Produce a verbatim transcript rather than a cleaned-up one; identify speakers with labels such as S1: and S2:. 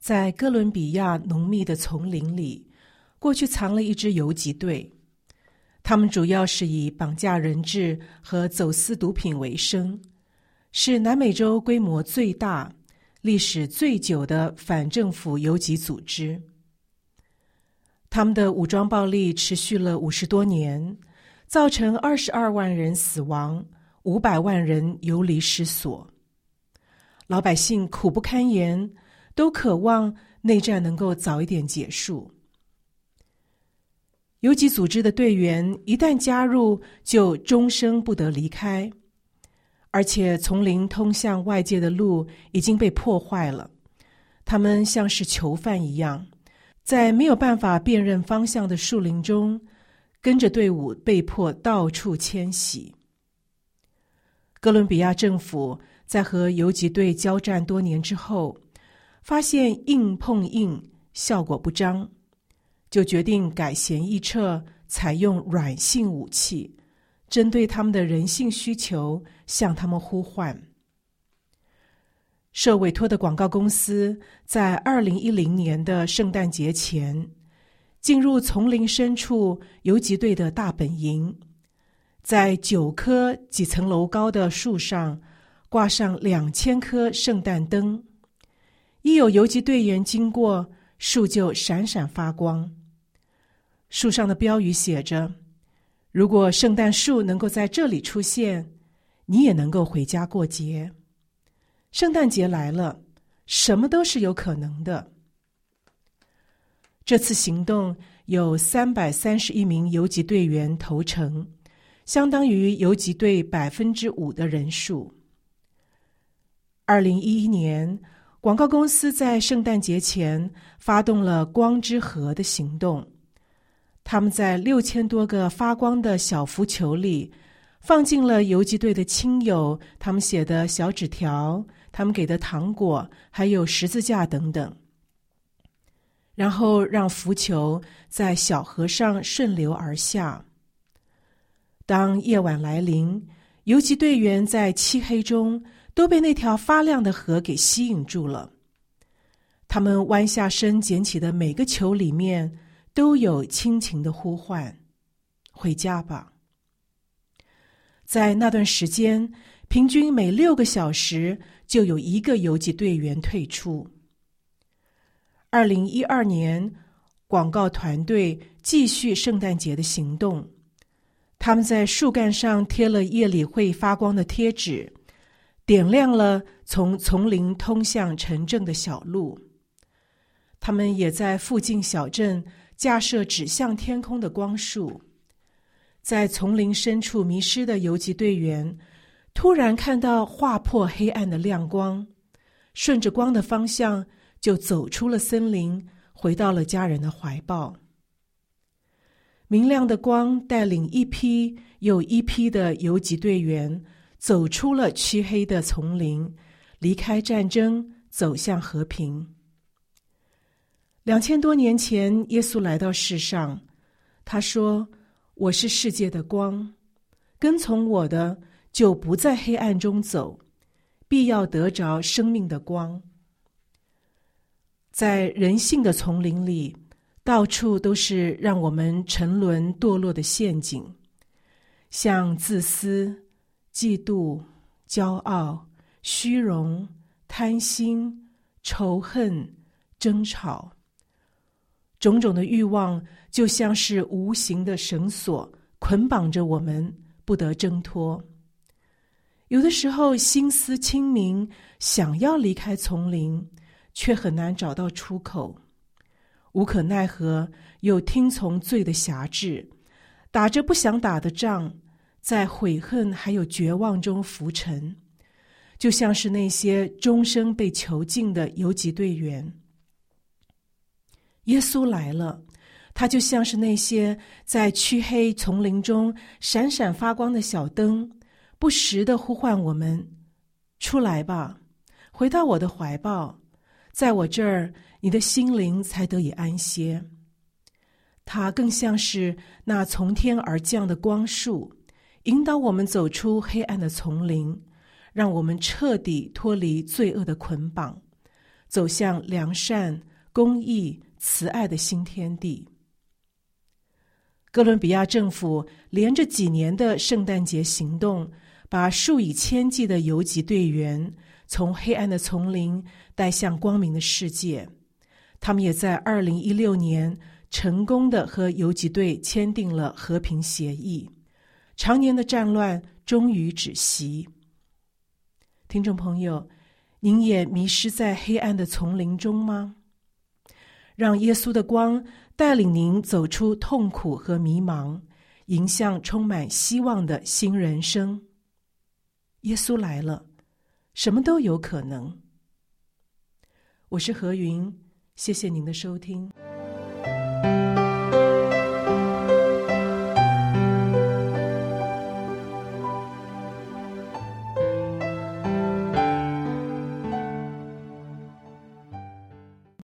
S1: 在哥伦比亚浓密的丛林里，过去藏了一支游击队。他们主要是以绑架人质和走私毒品为生，是南美洲规模最大、历史最久的反政府游击组织。他们的武装暴力持续了五十多年，造成二十二万人死亡，五百万人流离失所。老百姓苦不堪言，都渴望内战能够早一点结束。游击组织的队员一旦加入，就终生不得离开，而且丛林通向外界的路已经被破坏了，他们像是囚犯一样，在没有办法辨认方向的树林中，跟着队伍被迫到处迁徙。哥伦比亚政府在和游击队交战多年之后，发现硬碰硬效果不彰，就决定改弦易辙，采用软性武器，针对他们的人性需求向他们呼唤。受委托的广告公司在二零一零年的圣诞节前，进入丛林深处游击队的大本营，在九棵几层楼高的树上挂上两千颗圣诞灯，一有游击队员经过，树就闪闪发光。树上的标语写着：如果圣诞树能够在这里出现，你也能够回家过节。圣诞节来了，什么都是有可能的。这次行动有三百三十一名游击队员投诚，相当于游击队百分之五的人数。二零一一年，广告公司在圣诞节前发动了光之河的行动。他们在六千多个发光的小浮球里放进了游击队的亲友他们写的小纸条，他们给的糖果，还有十字架等等，然后让浮球在小河上顺流而下。当夜晚来临，游击队员在漆黑中都被那条发亮的河给吸引住了。他们弯下身捡起的每个球里面都有亲情的呼唤：回家吧。在那段时间，平均每六个小时就有一个游击队员退出。二零一二年，广告团队继续圣诞节的行动，他们在树干上贴了夜里会发光的贴纸，点亮了从丛林通向城镇的小路。他们也在附近小镇架设指向天空的光束。在丛林深处迷失的游击队员突然看到划破黑暗的亮光，顺着光的方向就走出了森林，回到了家人的怀抱。明亮的光带领一批又一批的游击队员走出了黢黑的丛林，离开战争，走向和平。两千多年前，耶稣来到世上，他说：我是世界的光，跟从我的就不在黑暗中走，必要得着生命的光。在人性的丛林里，到处都是让我们沉沦堕落的陷阱，像自私、嫉妒、骄傲、虚荣、贪心、仇恨、争吵。种种的欲望就像是无形的绳索，捆绑着我们，不得挣脱。有的时候心思清明，想要离开丛林，却很难找到出口。无可奈何，又听从罪的辖制，打着不想打的仗，在悔恨还有绝望中浮沉，就像是那些终生被囚禁的游击队员。耶稣来了，他就像是那些在黢黑丛林中闪闪发光的小灯，不时地呼唤我们：出来吧，回到我的怀抱，在我这儿，你的心灵才得以安歇。他更像是那从天而降的光束，引导我们走出黑暗的丛林，让我们彻底脱离罪恶的捆绑， 走向良善、公义、慈爱的新天地。哥伦比亚政府连着几年的圣诞节行动，把数以千计的游击队员从黑暗的丛林带向光明的世界。他们也在二零一六年成功地和游击队签订了和平协议，常年的战乱终于止息。听众朋友，您也迷失在黑暗的丛林中吗？让耶稣的光带领您走出痛苦和迷茫，迎向充满希望的新人生。耶稣来了，什么都有可能。我是何云，谢谢您的收听。